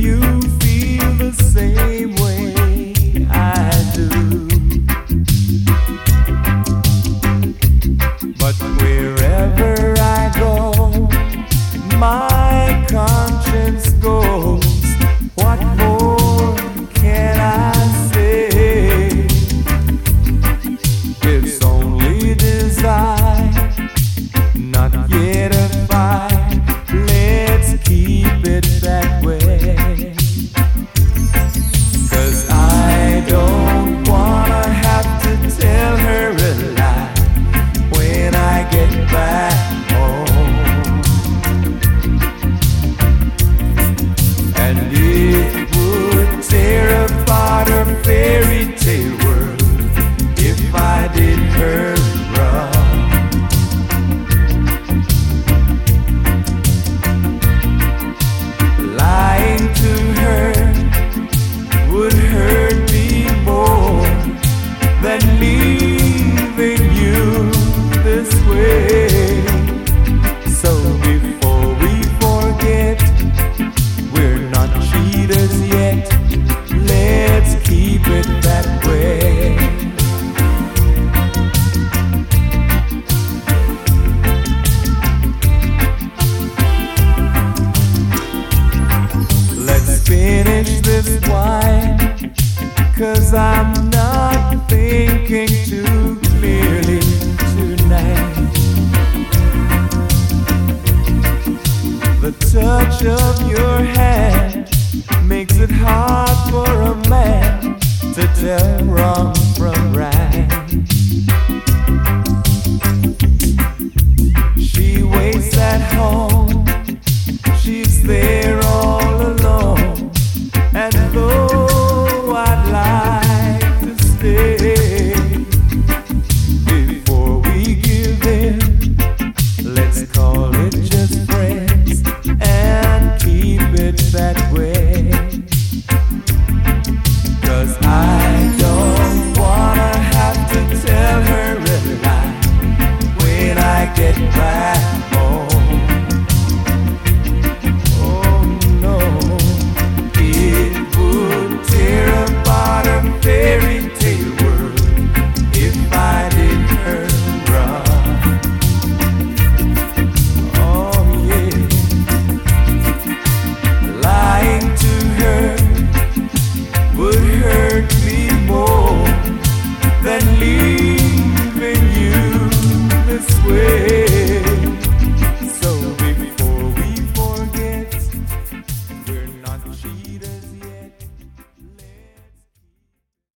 you feel the same way I do. But wherever I go, my conscience goes. What more can I say? It's only desire, not yet a fight. Let's keep it that way. 'Cause I don't wanna have to tell her a lie when I get back home. And it would tear apart her fairy tale world if I did her wrong. Lying to her would hurt me more than leaving you this way. So before we forget, we're not cheaters yet. Let's keep it that way. Let's finish this wine, 'cause I'm not thinking too clearly tonight. The touch of your hand makes it hard for a man to tell wrong